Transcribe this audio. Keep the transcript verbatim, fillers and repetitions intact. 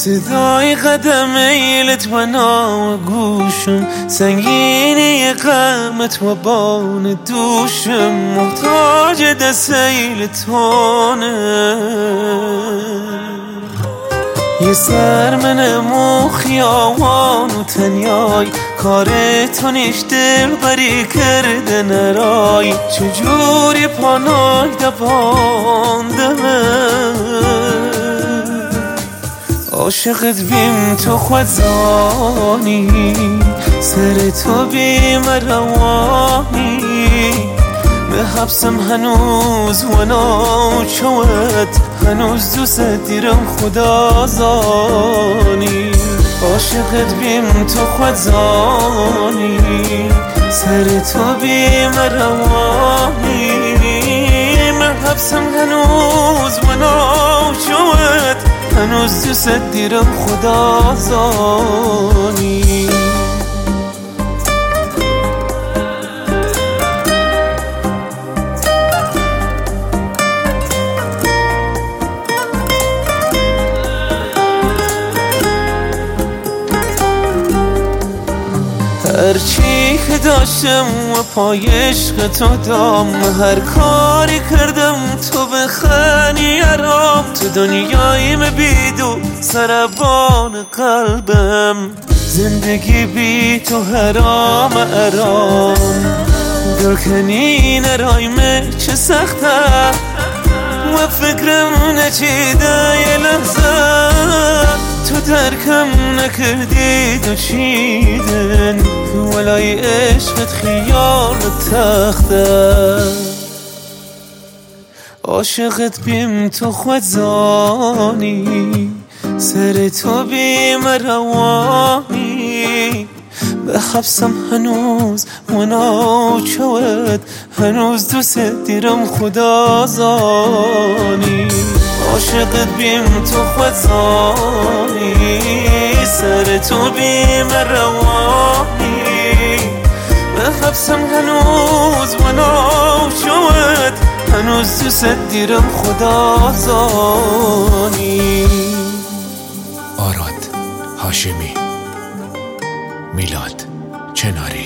صدای قدم ایلت و نام گوشم، سنگینی غمت و بان دوشم، محتاج دست ایلتونه. یه سر منم و خیابان و تنیای، کار تو نیش دل بری کرده نرای، چجوری پانای دپاندمه. عاشقت بیم تو خود زانی، سر تو بیم روانی، به حبسم هنوز و ناچوت، هنوز دوست دیرم خدا زانی. عاشقت بیم تو خود زانی، سر تو بیم روانی، به حبسم هنوز و ناچوت، هنوز دوست دیرم خدا زانی. هرچی که داشتم و پای عشق تو دام، هر کاری کردم تو بخنی ارام، تو دنیایم بیدو سربان قلبم، زندگی بی تو حرام ارام. دلکنی نرایم چه سخته و فکرم نچیده یه لحظه، تو درکم نکردی دو چیدن، ولای عشقت خیال تخته. عاشقت بیم تو خود زانی، سر تو بیم روانی، به حبسم هنوز و ناچوت، هنوز دوست دیرم خدا زانی. عاشقت بیم تو خود زانی، سر تو بیم روانی، به حبسم هنوز و ناچوت، هنوز دوست دیرم خدا زانی. آراد هاشمی، میلاد چناری.